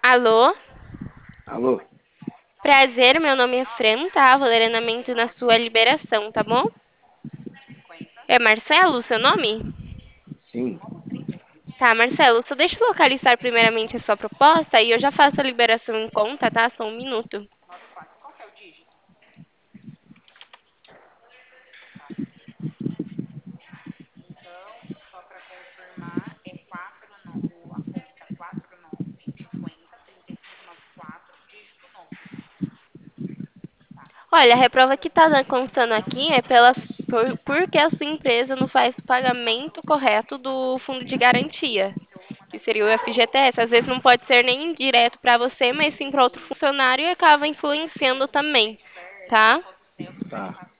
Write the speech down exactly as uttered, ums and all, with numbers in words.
Alô? Alô? Prazer, meu nome é Fran, tá? Vou ler andamento na sua liberação, tá bom? É Marcelo, o seu nome? Sim, Tá, Marcelo, só deixa eu localizar primeiramente a sua proposta e eu já faço a liberação em conta, tá? Só um minuto. Olha, a reprova que tá na- constando aqui é pela, por, porque a sua empresa não faz o pagamento correto do fundo de garantia, que seria o F G T S. Às vezes não pode ser nem direto para você, mas sim para outro funcionário e acaba influenciando também, tá? tá.